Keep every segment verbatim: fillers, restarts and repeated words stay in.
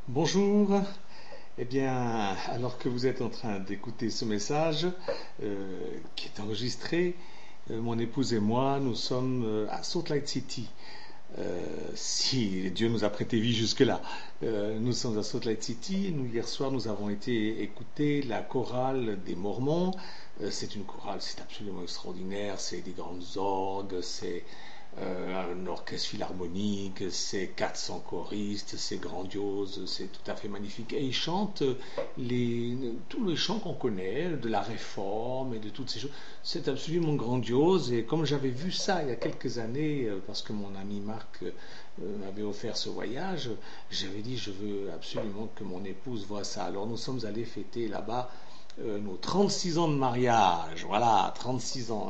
Bonjour. Eh bien, alors que vous êtes en train d'écouter ce message euh, qui est enregistré, euh, mon épouse et moi, nous sommes euh, à Salt Lake City. Euh, si Dieu nous a prêté vie jusque-là. Euh, nous sommes à Salt Lake City. Nous, hier soir, nous avons été écouter la chorale des Mormons. Euh, c'est une chorale, c'est absolument extraordinaire. C'est des grandes orgues, c'est euh, un orchestre philharmonique, c'est quatre cents choristes, c'est grandiose, c'est tout à fait magnifique. Et ils chantent les, tous les chants qu'on connaît, de la Réforme et de toutes ces choses. C'est absolument grandiose. Et comme j'avais vu ça il y a quelques années, parce que mon ami Marc m'avait offert ce voyage, j'avais dit je veux absolument que mon épouse voie ça. Alors nous sommes allés fêter là-bas euh, nos trente-six ans de mariage. Voilà, trente-six ans.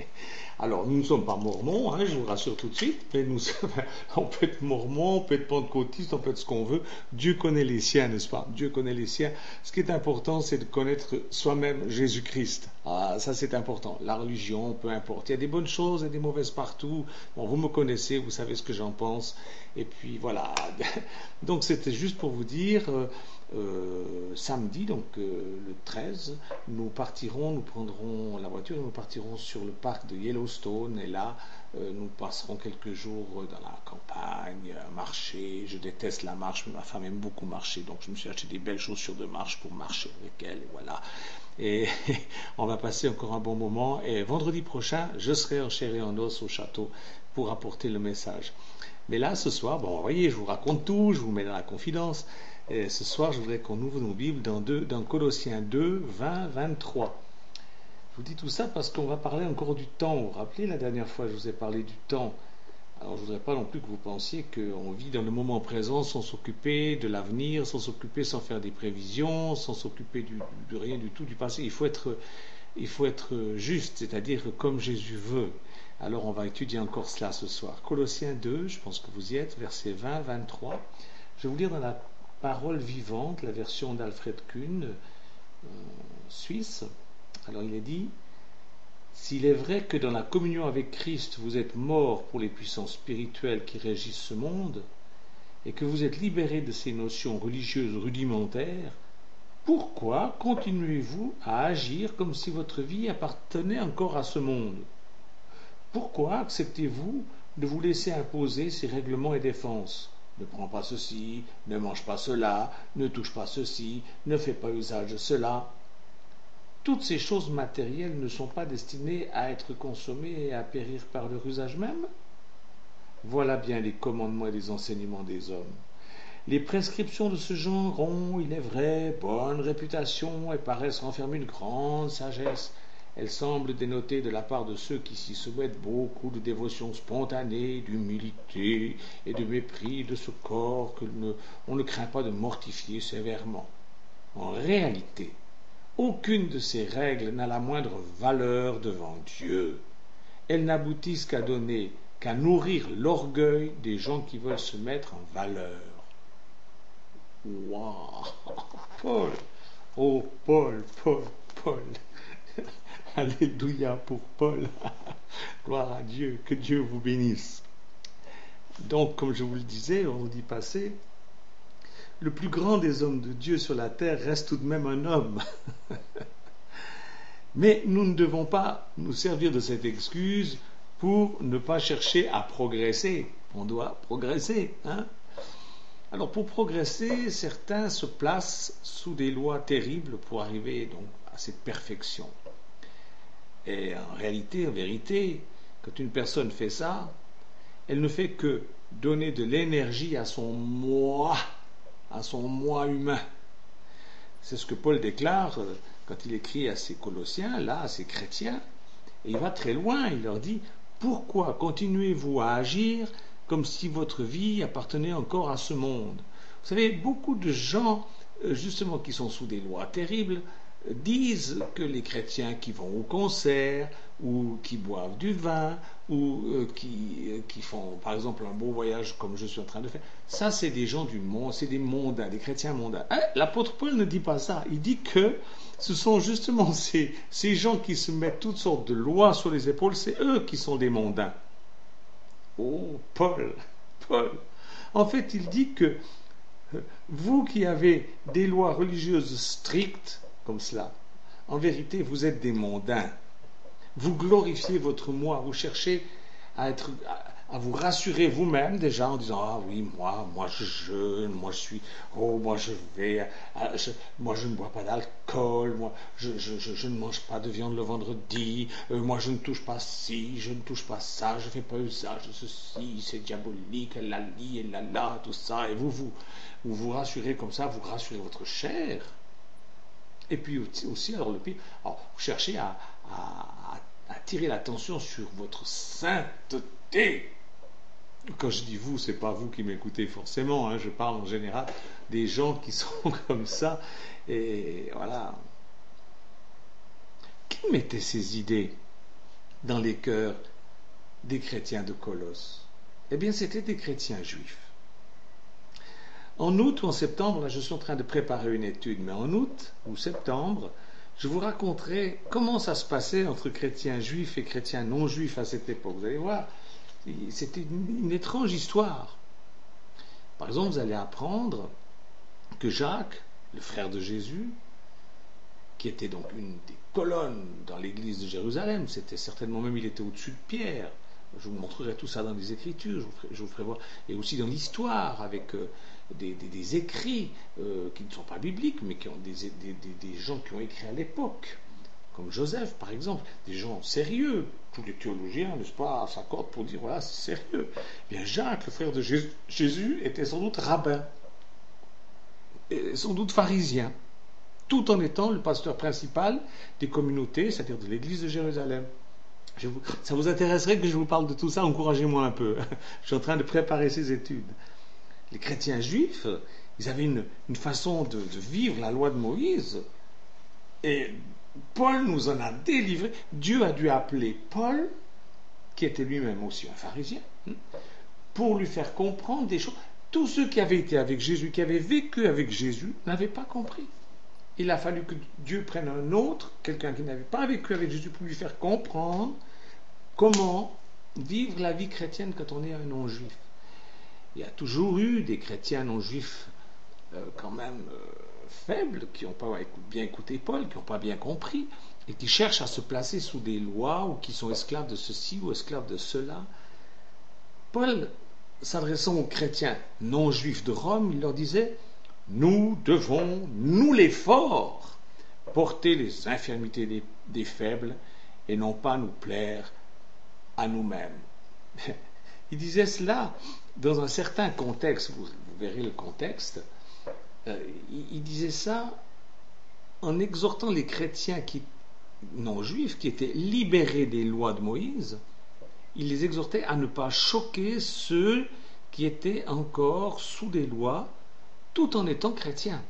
Alors, nous ne sommes pas mormons, hein, je vous rassure tout de suite, mais nous sommes, on peut être mormon, on peut être pentecôtiste, on peut être ce qu'on veut. Dieu connaît les siens, n'est-ce pas? Dieu connaît les siens. Ce qui est important, c'est de connaître soi-même Jésus-Christ. Ah, ça, c'est important. La religion, peu importe. Il y a des bonnes choses et des mauvaises partout. Bon, vous me connaissez, vous savez ce que j'en pense. Et puis, voilà. Donc, c'était juste pour vous dire... Euh, Euh, samedi, donc euh, le treize, nous partirons, nous prendrons la voiture et nous partirons sur le parc de Yellowstone et là, euh, nous passerons quelques jours dans la campagne, à marcher. Je déteste la marche, mais ma femme aime beaucoup marcher, donc je me suis acheté des belles chaussures de marche pour marcher avec elle, et voilà. Et on va passer encore un bon moment et vendredi prochain, je serai en chair et en os au château pour apporter le message. Mais là, ce soir, bon, vous voyez, je vous raconte tout, je vous mets dans la confidence. Et ce soir, je voudrais qu'on ouvre nos Bibles dans, deux, dans Colossiens deux, vingt, vingt-trois. Je vous dis tout ça parce qu'on va parler encore du temps. Vous vous rappelez, la dernière fois, je vous ai parlé du temps. Alors, je ne voudrais pas non plus que vous pensiez qu'on vit dans le moment présent sans s'occuper de l'avenir, sans s'occuper, sans faire des prévisions, sans s'occuper du, de rien du tout du passé. Il faut être, il faut être juste, c'est-à-dire comme Jésus veut. Alors, on va étudier encore cela ce soir. Colossiens deux, je pense que vous y êtes, versets vingt, vingt-trois. Je vais vous lire dans la Parole vivante, la version d'Alfred Kuhn, euh, suisse. Alors il est dit, s'il est vrai que dans la communion avec Christ, vous êtes morts pour les puissances spirituelles qui régissent ce monde, et que vous êtes libérés de ces notions religieuses rudimentaires, pourquoi continuez-vous à agir comme si votre vie appartenait encore à ce monde? Pourquoi acceptez-vous de vous laisser imposer ces règlements et défenses? Ne prends pas ceci, ne mange pas cela, ne touche pas ceci, ne fais pas usage de cela. Toutes ces choses matérielles ne sont pas destinées à être consommées et à périr par leur usage même? Voilà bien les commandements et les enseignements des hommes. Les prescriptions de ce genre ont, il est vrai, bonne réputation et paraissent renfermer une grande sagesse. Elles semblent dénoter de la part de ceux qui s'y soumettent beaucoup de dévotion spontanée, d'humilité et de mépris de ce corps que ne, on ne craint pas de mortifier sévèrement. En réalité, aucune de ces règles n'a la moindre valeur devant Dieu. Elles n'aboutissent qu'à donner, qu'à nourrir l'orgueil des gens qui veulent se mettre en valeur. Waouh! Paul! Oh, Paul, Paul, Paul! Alléluia pour Paul. Gloire à Dieu, que Dieu vous bénisse. Donc, comme je vous le disais, on vous dit passé, le plus grand des hommes de Dieu sur la terre reste tout de même un homme. Mais nous ne devons pas nous servir de cette excuse pour ne pas chercher à progresser. On doit progresser, hein? Alors, pour progresser, certains se placent sous des lois terribles pour arriver donc à cette perfection. Et en réalité, en vérité, quand une personne fait ça, elle ne fait que donner de l'énergie à son moi, à son moi humain. C'est ce que Paul déclare quand il écrit à ses Colossiens, là, à ses chrétiens. Et il va très loin, il leur dit, pourquoi continuez-vous à agir comme si votre vie appartenait encore à ce monde? Vous savez, beaucoup de gens, justement, qui sont sous des lois terribles, disent que les chrétiens qui vont au concert ou qui boivent du vin ou euh, qui, euh, qui font par exemple un beau voyage comme je suis en train de faire, ça c'est des gens du monde, c'est des mondains, des chrétiens mondains. Hein? L'apôtre Paul ne dit pas ça, il dit que ce sont justement ces, ces gens qui se mettent toutes sortes de lois sur les épaules, c'est eux qui sont des mondains. Oh Paul, Paul, en fait il dit que Vous qui avez des lois religieuses strictes comme cela, en vérité, vous êtes des mondains. Vous glorifiez votre moi, vous cherchez à être, à, à vous rassurer vous-même déjà en disant ah oui moi, moi je jeûne, moi je suis, oh moi je vais, à, je, moi je ne bois pas d'alcool, moi je, je, je, je ne mange pas de viande le vendredi, euh, moi je ne touche pas ci, je ne touche pas ça, je ne fais pas usage de ceci, c'est diabolique, la li et la la, tout ça, et vous vous, vous vous rassurez comme ça, vous rassurez votre chair. Et puis aussi, alors le pire, alors, vous cherchez à, à, à attirer l'attention sur votre sainteté. Quand je dis vous, c'est pas vous qui m'écoutez forcément, hein, je parle en général des gens qui sont comme ça. Et voilà. Qui mettait ces idées dans les cœurs des chrétiens de Colosse? Eh bien, c'était des chrétiens juifs. En août ou en septembre, là je suis en train de préparer une étude, mais en août ou septembre, je vous raconterai comment ça se passait entre chrétiens juifs et chrétiens non juifs à cette époque. Vous allez voir, c'était une, une étrange histoire. Par exemple, vous allez apprendre que Jacques, le frère de Jésus, qui était donc une des colonnes dans l'église de Jérusalem, c'était certainement même, il était au-dessus de Pierre. Je vous montrerai tout ça dans les Écritures, je vous ferai, je vous ferai voir, et aussi dans l'histoire, avec euh, des, des, des écrits euh, qui ne sont pas bibliques, mais qui ont des, des, des, des gens qui ont écrit à l'époque, comme Joseph par exemple, des gens sérieux. Tous les théologiens, n'est-ce pas, s'accordent pour dire voilà, c'est sérieux. Eh bien, Jacques, le frère de Jésus, Jésus, était sans doute rabbin, et sans doute pharisien, tout en étant le pasteur principal des communautés, c'est-à-dire de l'église de Jérusalem. Je vous, ça vous intéresserait que je vous parle de tout ça? Encouragez-moi un peu. Je suis en train de préparer ces études. Les chrétiens juifs, ils avaient une, une façon de, de vivre la loi de Moïse. Et Paul nous en a délivré. Dieu a dû appeler Paul, qui était lui-même aussi un pharisien, pour lui faire comprendre des choses. Tous ceux qui avaient été avec Jésus, qui avaient vécu avec Jésus, n'avaient pas compris. Il a fallu que Dieu prenne un autre, quelqu'un qui n'avait pas vécu avec Jésus, pour lui faire comprendre comment vivre la vie chrétienne quand on est un non-juif. Il y a toujours eu des chrétiens non-juifs euh, quand même euh, faibles, qui n'ont pas bien écouté Paul, qui n'ont pas bien compris, et qui cherchent à se placer sous des lois, ou qui sont esclaves de ceci ou esclaves de cela. Paul, s'adressant aux chrétiens non-juifs de Rome, il leur disait « Nous devons, nous les forts, porter les infirmités des, des faibles, et non pas nous plaire à nous-mêmes. » Il disait cela dans un certain contexte, vous, vous verrez le contexte, euh, il, il disait ça en exhortant les chrétiens qui, non juifs, qui étaient libérés des lois de Moïse, il les exhortait à ne pas choquer ceux qui étaient encore sous des lois, tout en étant chrétiens.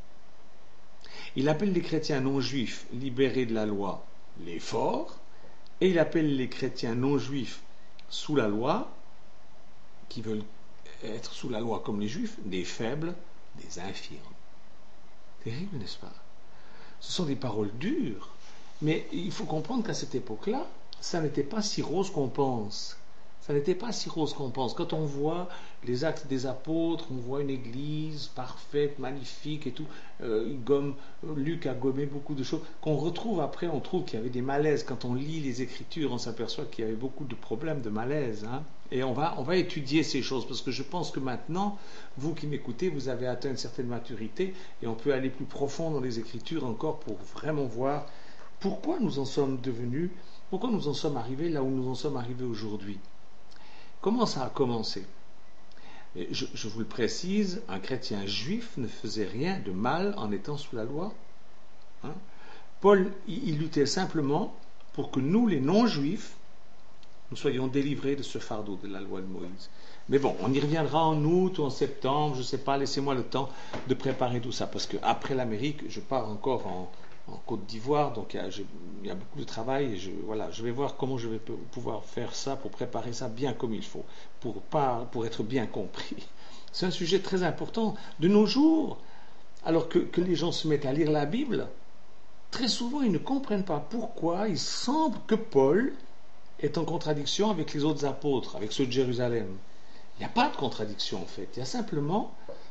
Il appelle les chrétiens non juifs libérés de la loi les forts, et il appelle les chrétiens non juifs sous la loi, qui veulent être sous la loi comme les juifs, des faibles, des infirmes. Terrible, n'est-ce pas? Ce sont des paroles dures, mais il faut comprendre qu'à cette époque-là, ça n'était pas si rose qu'on pense. Ça n'était pas si rose qu'on pense. Quand on voit les actes des apôtres, on voit une église parfaite, magnifique et tout. Euh, il gomme, Luc a gommé beaucoup de choses qu'on retrouve après. On trouve qu'il y avait des malaises. Quand on lit les Écritures, on s'aperçoit qu'il y avait beaucoup de problèmes de malaise. Hein. Et on va, on va étudier ces choses parce que je pense que maintenant, vous qui m'écoutez, vous avez atteint une certaine maturité et on peut aller plus profond dans les Écritures encore pour vraiment voir pourquoi nous en sommes devenus, pourquoi nous en sommes arrivés là où nous en sommes arrivés aujourd'hui. Comment ça a commencé? je, je vous le précise, un chrétien juif ne faisait rien de mal en étant sous la loi. Hein? Paul, il, il luttait simplement pour que nous, les non-juifs, nous soyons délivrés de ce fardeau de la loi de Moïse. Mais bon, on y reviendra en août ou en septembre, je ne sais pas, laissez-moi le temps de préparer tout ça, parce qu'après l'Amérique, je pars encore en, en Côte d'Ivoire, donc il y, a, je, il y a beaucoup de travail, et je, voilà, je vais voir comment je vais pouvoir faire ça pour préparer ça bien comme il faut, pour, pas, pour être bien compris. C'est un sujet très important. De nos jours, alors que, que les gens se mettent à lire la Bible, très souvent ils ne comprennent pas pourquoi il semble que Paul est en contradiction avec les autres apôtres, avec ceux de Jérusalem. Il n'y a pas de contradiction en fait, il y a simplement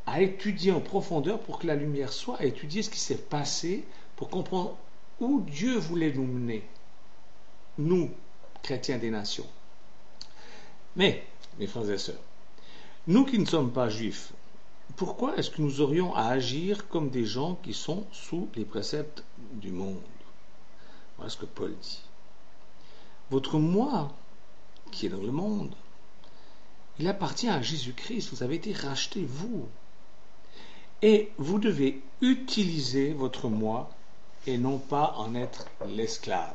à étudier en profondeur pour que la lumière soit, à étudier ce qui s'est passé pour comprendre où Dieu voulait nous mener, nous, chrétiens des nations. Mais, mes frères et sœurs, nous qui ne sommes pas juifs, pourquoi est-ce que nous aurions à agir comme des gens qui sont sous les préceptes du monde? Voilà ce que Paul dit. Votre moi, qui est dans le monde, il appartient à Jésus-Christ. Vous avez été racheté, vous. Et vous devez utiliser votre moi et non pas en être l'esclave.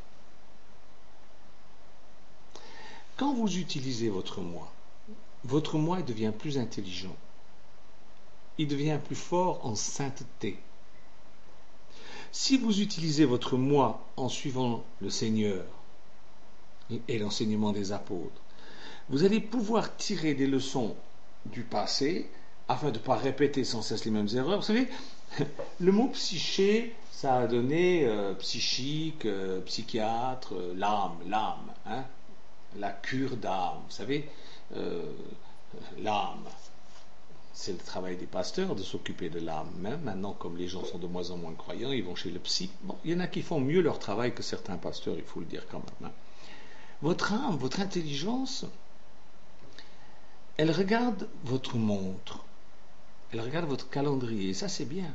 Quand vous utilisez votre moi, votre moi devient plus intelligent. Il devient plus fort en sainteté. Si vous utilisez votre moi en suivant le Seigneur et l'enseignement des apôtres, vous allez pouvoir tirer des leçons du passé afin de ne pas répéter sans cesse les mêmes erreurs. Vous savez, le mot psyché, ça a donné euh, psychique, euh, psychiatre, euh, l'âme, l'âme, hein, la cure d'âme. Vous savez, euh, l'âme, c'est le travail des pasteurs de s'occuper de l'âme. Hein. Maintenant, comme les gens sont de moins en moins croyants, ils vont chez le psy. Bon, il y en a qui font mieux leur travail que certains pasteurs, il faut le dire quand même. Hein. Votre âme, votre intelligence, elle regarde votre montre. Elle regarde votre calendrier, ça c'est bien.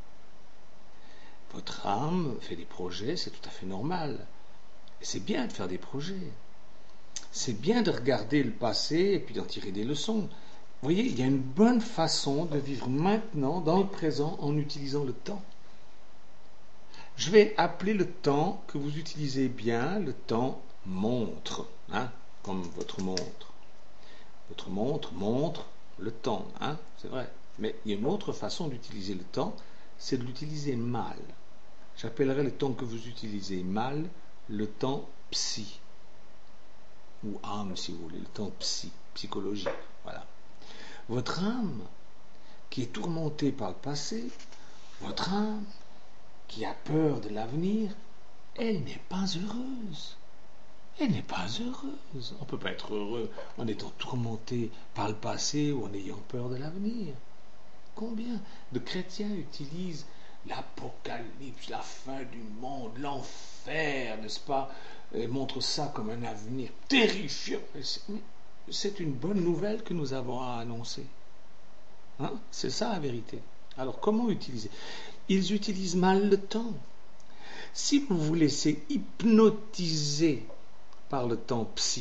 Votre âme fait des projets, c'est tout à fait normal. Et c'est bien de faire des projets. C'est bien de regarder le passé et puis d'en tirer des leçons. Vous voyez, il y a une bonne façon de vivre maintenant, dans le présent, en utilisant le temps. Je vais appeler le temps que vous utilisez bien le temps montre, hein, comme votre montre. Votre montre montre le temps, hein, c'est vrai. Mais il y a une autre façon d'utiliser le temps, c'est de l'utiliser mal. J'appellerai le temps que vous utilisez mal le temps psy. Ou âme, si vous voulez, le temps psy, psychologique. Voilà. Votre âme, qui est tourmentée par le passé, votre âme, qui a peur de l'avenir, elle n'est pas heureuse. Elle n'est pas heureuse. On ne peut pas être heureux en étant tourmenté par le passé ou en ayant peur de l'avenir. Combien de chrétiens utilisent l'apocalypse, la fin du monde, l'enfer, n'est-ce pas, et montrent ça comme un avenir terrifiant. C'est une bonne nouvelle que nous avons à annoncer. Hein? C'est ça la vérité. Alors comment utiliser? Ils utilisent mal le temps. Si vous vous laissez hypnotiser par le temps psy,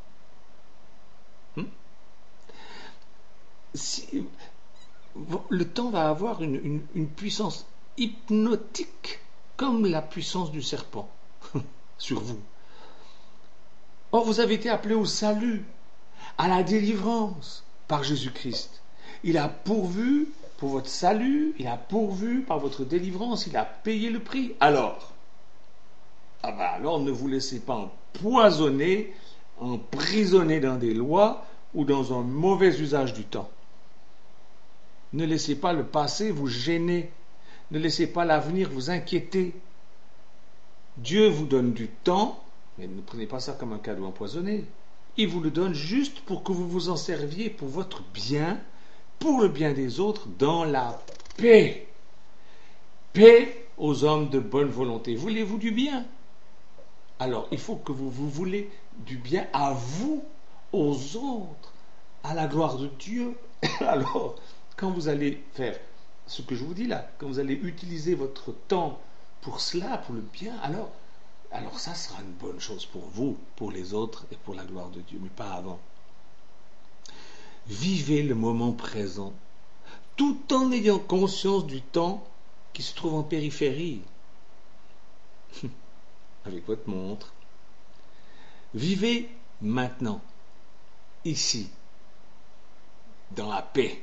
hein? si, le temps va avoir une, une, une puissance hypnotique comme la puissance du serpent sur vous. Or, vous avez été appelé au salut, à la délivrance par Jésus-Christ. Il a pourvu pour votre salut, il a pourvu par votre délivrance, il a payé le prix. Alors, ah ben alors ne vous laissez pas empoisonner, emprisonner dans des lois ou dans un mauvais usage du temps. Ne laissez pas le passé vous gêner. Ne laissez pas l'avenir vous inquiéter. Dieu vous donne du temps, mais ne prenez pas ça comme un cadeau empoisonné. Il vous le donne juste pour que vous vous en serviez pour votre bien, pour le bien des autres, dans la paix. Paix aux hommes de bonne volonté. Voulez-vous du bien? Alors, il faut que vous vous voulez du bien à vous, aux autres, à la gloire de Dieu. Alors, quand vous allez faire ce que je vous dis là, quand vous allez utiliser votre temps pour cela, pour le bien, alors, alors ça sera une bonne chose pour vous, pour les autres et pour la gloire de Dieu, mais pas avant. Vivez le moment présent, tout en ayant conscience du temps qui se trouve en périphérie, avec votre montre. Vivez maintenant, ici, dans la paix.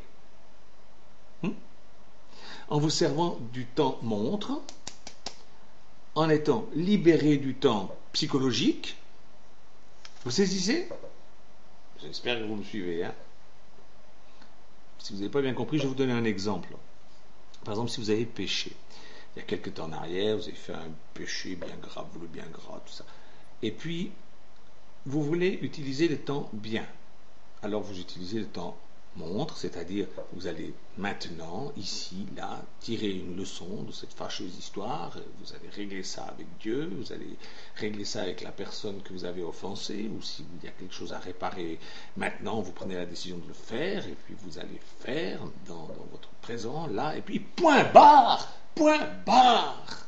En vous servant du temps montre, en étant libéré du temps psychologique. Vous saisissez? J'espère que vous me suivez. Hein? Si vous n'avez pas bien compris, je vais vous donner un exemple. Par exemple, si vous avez péché, il y a quelques temps en arrière, vous avez fait un péché bien grave, vous le bien gras, tout ça. Et puis, vous voulez utiliser le temps bien. Alors vous utilisez le temps montre, c'est-à-dire vous allez maintenant, ici, là, tirer une leçon de cette fâcheuse histoire, vous allez régler ça avec Dieu, vous allez régler ça avec la personne que vous avez offensée, ou s'il y a quelque chose à réparer, maintenant vous prenez la décision de le faire, et puis vous allez faire dans, dans votre présent, là, et puis point barre, point barre.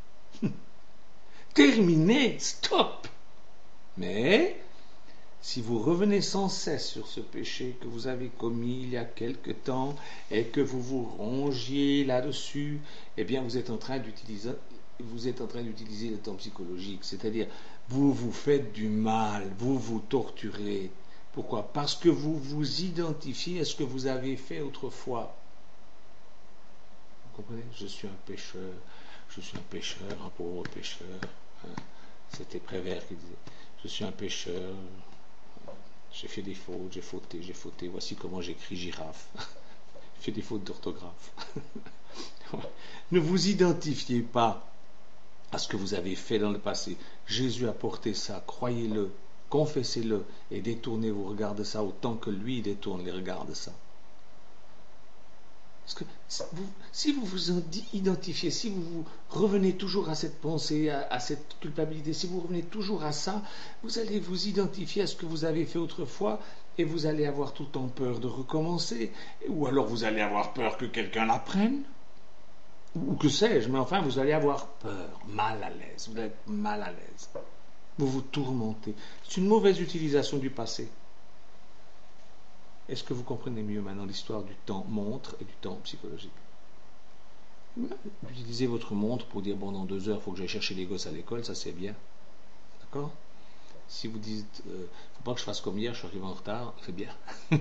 Terminé, stop. Mais si vous revenez sans cesse sur ce péché que vous avez commis il y a quelque temps et que vous vous rongiez là-dessus, eh bien vous êtes en train d'utiliser, vous êtes en train d'utiliser le temps psychologique, c'est-à-dire vous vous faites du mal, vous vous torturez. Pourquoi? Parce que vous vous identifiez à ce que vous avez fait autrefois. Vous comprenez? Je suis un pécheur, je suis un pécheur, un pauvre pécheur. Hein? C'était Prévert qui disait, je suis un pécheur. J'ai fait des fautes, j'ai fauté, j'ai fauté. Voici comment j'écris girafe. J'ai fait des fautes d'orthographe. Ne vous identifiez pas à ce que vous avez fait dans le passé. Jésus a porté ça, croyez-le, confessez-le et détournez vos regards de ça autant que lui détourne les regards de ça. Parce que vous, si vous vous identifiez, si vous, vous revenez toujours à cette pensée, à, à cette culpabilité, si vous revenez toujours à ça, vous allez vous identifier à ce que vous avez fait autrefois et vous allez avoir tout le temps peur de recommencer, ou alors vous allez avoir peur que quelqu'un l'apprenne, ou que sais-je, mais enfin vous allez avoir peur, mal à l'aise, vous allez être mal à l'aise. Vous vous tourmentez. C'est une mauvaise utilisation du passé. Est-ce que vous comprenez mieux maintenant l'histoire du temps montre et du temps psychologique? Utilisez votre montre pour dire, bon, dans deux heures, il faut que j'aille chercher les gosses à l'école, ça c'est bien. D'accord? Si vous dites, il euh, ne faut pas que je fasse comme hier, je suis arrivé en retard, c'est bien.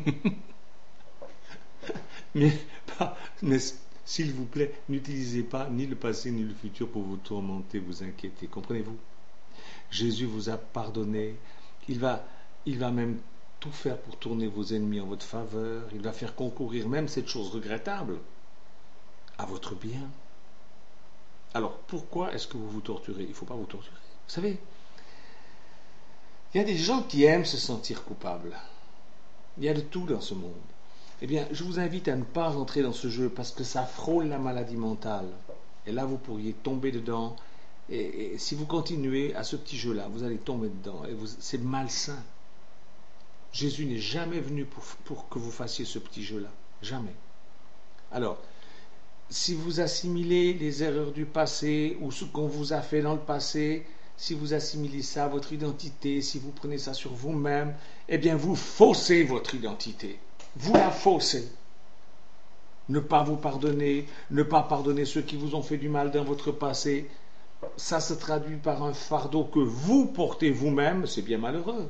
mais, pas, mais s'il vous plaît, n'utilisez pas ni le passé ni le futur pour vous tourmenter, vous inquiéter. Comprenez-vous? Jésus vous a pardonné, il va, il va même tout faire pour tourner vos ennemis en votre faveur, il va faire concourir même cette chose regrettable à votre bien. Alors pourquoi est-ce que vous vous torturez? Il ne faut pas vous torturer. Vous savez, il y a des gens qui aiment se sentir coupables. Il y a de tout dans ce monde. Eh bien, je vous invite à ne pas rentrer dans ce jeu parce que ça frôle la maladie mentale. Et là, vous pourriez tomber dedans. Et, et si vous continuez à ce petit jeu-là, vous allez tomber dedans. Et vous, c'est malsain. Jésus n'est jamais venu pour, pour que vous fassiez ce petit jeu-là. Jamais. Alors, si vous assimilez les erreurs du passé ou ce qu'on vous a fait dans le passé, si vous assimilez ça à votre identité, si vous prenez ça sur vous-même, eh bien vous faussez votre identité. Vous la faussez. Ne pas vous pardonner, ne pas pardonner ceux qui vous ont fait du mal dans votre passé, ça se traduit par un fardeau que vous portez vous-même, c'est bien malheureux.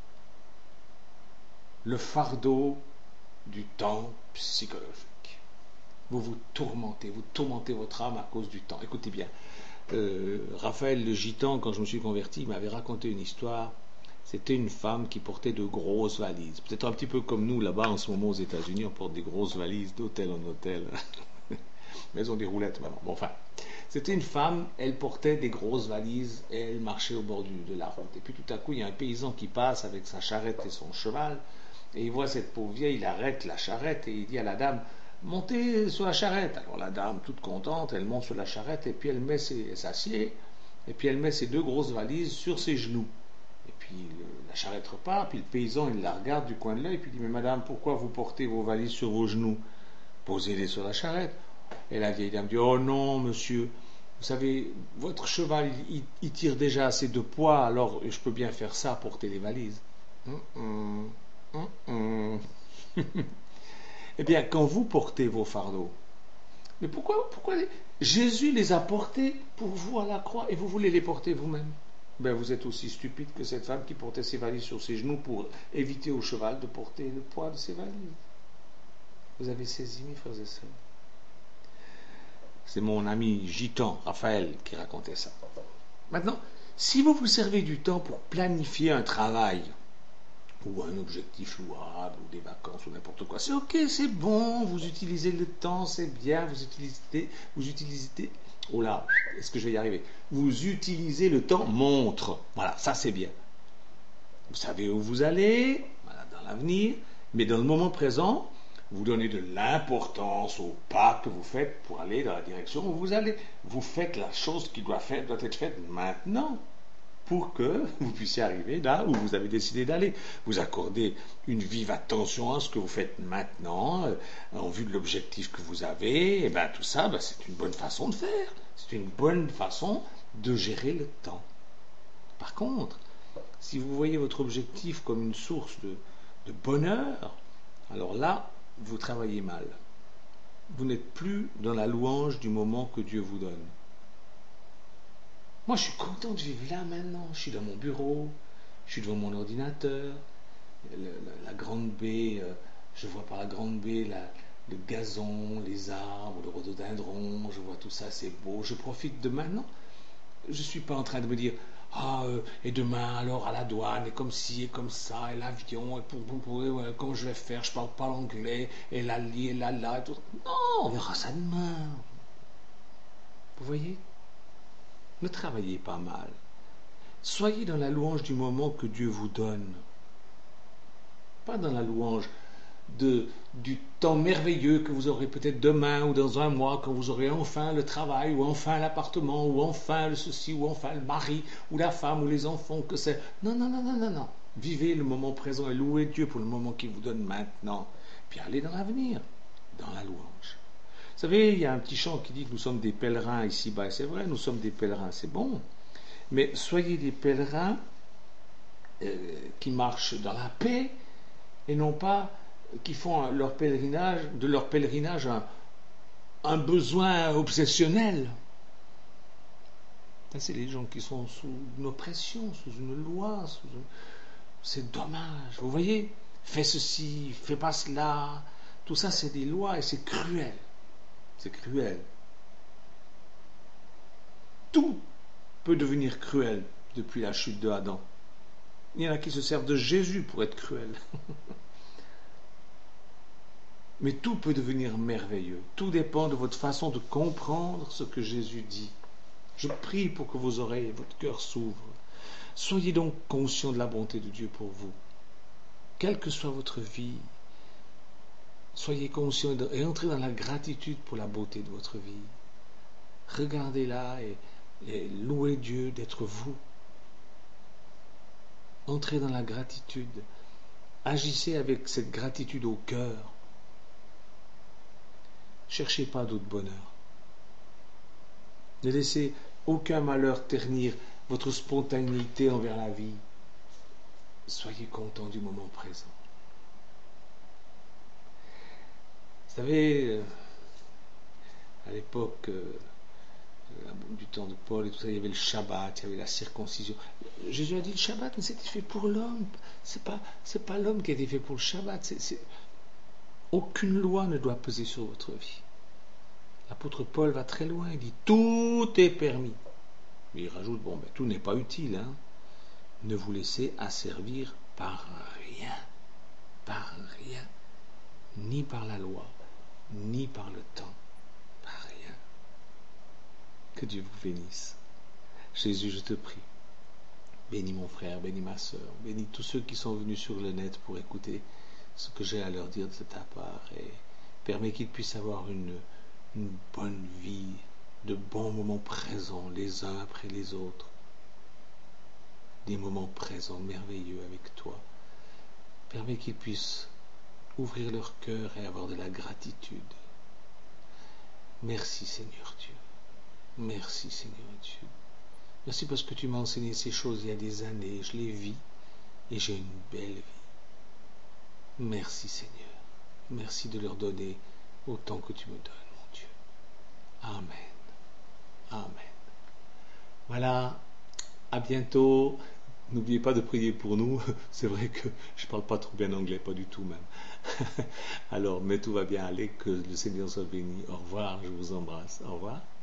Le fardeau du temps psychologique. Vous vous tourmentez, vous tourmentez votre âme à cause du temps. Écoutez bien, euh, Raphaël le Gitan, quand je me suis converti, il m'avait raconté une histoire. C'était une femme qui portait de grosses valises. Peut-être un petit peu comme nous, là-bas, en ce moment, aux États-Unis, on porte des grosses valises d'hôtel en hôtel. Mais elles ont des roulettes maintenant. Bon, enfin, c'était une femme, elle portait des grosses valises et elle marchait au bord du, de la route. Et puis tout à coup, il y a un paysan qui passe avec sa charrette et son cheval. Et il voit cette pauvre vieille, il arrête la charrette et il dit à la dame, montez sur la charrette. Alors la dame, toute contente, elle monte sur la charrette et puis elle met ses, elle s'assied et puis elle met ses deux grosses valises sur ses genoux. Et puis le, la charrette repart, puis le paysan, il la regarde du coin de l'œil et puis il dit, mais madame, pourquoi vous portez vos valises sur vos genoux? Posez-les sur la charrette. Et la vieille dame dit, oh non, monsieur, vous savez, votre cheval, il, il, il tire déjà assez de poids, alors je peux bien faire ça, porter les valises. Hum, hum. Hum, hum. Eh bien, quand vous portez vos fardeaux, mais pourquoi, pourquoi les... Jésus les a portés pour vous à la croix et vous voulez les porter vous-même? Ben, vous êtes aussi stupide que cette femme qui portait ses valises sur ses genoux pour éviter au cheval de porter le poids de ses valises. Vous avez saisi, mes frères et sœurs? C'est mon ami gitan, Raphaël, qui racontait ça. Maintenant, si vous vous servez du temps pour planifier un travail, ou un objectif louable, ou des vacances, ou n'importe quoi, c'est ok, c'est bon, vous utilisez le temps, c'est bien, vous utilisez, vous utilisez, oh là, est-ce que je vais y arriver? Vous utilisez le temps montre, voilà, ça c'est bien. Vous savez où vous allez, voilà, dans l'avenir, mais dans le moment présent, vous donnez de l'importance aux pas que vous faites pour aller dans la direction où vous allez. Vous faites la chose qui doit, faire, doit être faite maintenant pour que vous puissiez arriver là où vous avez décidé d'aller. Vous accordez une vive attention à ce que vous faites maintenant, euh, en vue de l'objectif que vous avez, et bien tout ça, ben, c'est une bonne façon de faire. C'est une bonne façon de gérer le temps. Par contre, si vous voyez votre objectif comme une source de, de bonheur, alors là, vous travaillez mal. Vous n'êtes plus dans la louange du moment que Dieu vous donne. Moi, je suis content de vivre là maintenant. Je suis dans mon bureau, je suis devant mon ordinateur, le, la, la grande baie, euh, je vois par la grande baie la, le gazon, les arbres, le rhododendron, je vois tout ça, c'est beau. Je profite de maintenant. Je ne suis pas en train de me dire ah, euh, et demain, alors à la douane, et comme ci, et comme ça, et l'avion, et pour, pour, pour ouais, comment je vais faire, je parle pas l'anglais, et là, li, et là, là, et tout. Non, on verra ça demain. Vous voyez? Ne travaillez pas mal. Soyez dans la louange du moment que Dieu vous donne. Pas dans la louange de, du temps merveilleux que vous aurez peut-être demain ou dans un mois, quand vous aurez enfin le travail, ou enfin l'appartement, ou enfin le ceci, ou enfin le mari, ou la femme, ou les enfants, que c'est. Non, non, non, non, non, non. Vivez le moment présent et louez Dieu pour le moment qu'il vous donne maintenant. Puis allez dans l'avenir, dans la louange. Vous savez, il y a un petit chant qui dit que nous sommes des pèlerins ici-bas. Et c'est vrai, nous sommes des pèlerins, c'est bon. Mais soyez des pèlerins euh, qui marchent dans la paix et non pas qui font leur pèlerinage, de leur pèlerinage un, un besoin obsessionnel. Ça, c'est les gens qui sont sous une oppression, sous une loi. Sous une... C'est dommage. Vous voyez, fais ceci, fais pas cela. Tout ça, c'est des lois et c'est cruel. C'est cruel. Tout peut devenir cruel depuis la chute de Adam. Il y en a qui se servent de Jésus pour être cruels. Mais tout peut devenir merveilleux. Tout dépend de votre façon de comprendre ce que Jésus dit. Je prie pour que vos oreilles et votre cœur s'ouvrent. Soyez donc conscients de la bonté de Dieu pour vous. Quelle que soit votre vie, soyez conscients et entrez dans la gratitude pour la beauté de votre vie. Regardez-la et, et louez Dieu d'être vous. Entrez dans la gratitude. Agissez avec cette gratitude au cœur. Cherchez pas d'autre bonheur. Ne laissez aucun malheur ternir votre spontanéité envers la vie. Soyez content du moment présent. Vous savez, à l'époque euh, du temps de Paul et tout ça, il y avait le Shabbat, il y avait la circoncision. Jésus a dit le Shabbat, mais c'était fait pour l'homme. C'est pas, c'est pas l'homme qui a été fait pour le Shabbat. C'est, c'est... Aucune loi ne doit peser sur votre vie. L'apôtre Paul va très loin, il dit tout est permis. Mais il rajoute, bon, ben, tout n'est pas utile. Hein. Ne vous laissez asservir par rien. Par rien. Ni par la loi, ni par le temps. Par rien. Que Dieu vous bénisse. Jésus, je te prie. Bénis mon frère, bénis ma soeur, bénis tous ceux qui sont venus sur le net pour écouter ce que j'ai à leur dire de ta part et permets qu'ils puissent avoir une, une bonne vie, de bons moments présents les uns après les autres, des moments présents merveilleux avec toi. Permets qu'ils puissent ouvrir leur cœur et avoir de la gratitude. Merci Seigneur Dieu. Merci Seigneur Dieu. Merci parce que tu m'as enseigné ces choses il y a des années. Je les vis et j'ai une belle vie. Merci Seigneur. Merci de leur donner autant que tu me donnes, mon Dieu. Amen. Amen. Voilà. À bientôt. N'oubliez pas de prier pour nous. C'est vrai que je ne parle pas trop bien anglais, pas du tout même. Alors, mais tout va bien aller. Que le Seigneur soit béni. Au revoir. Je vous embrasse. Au revoir.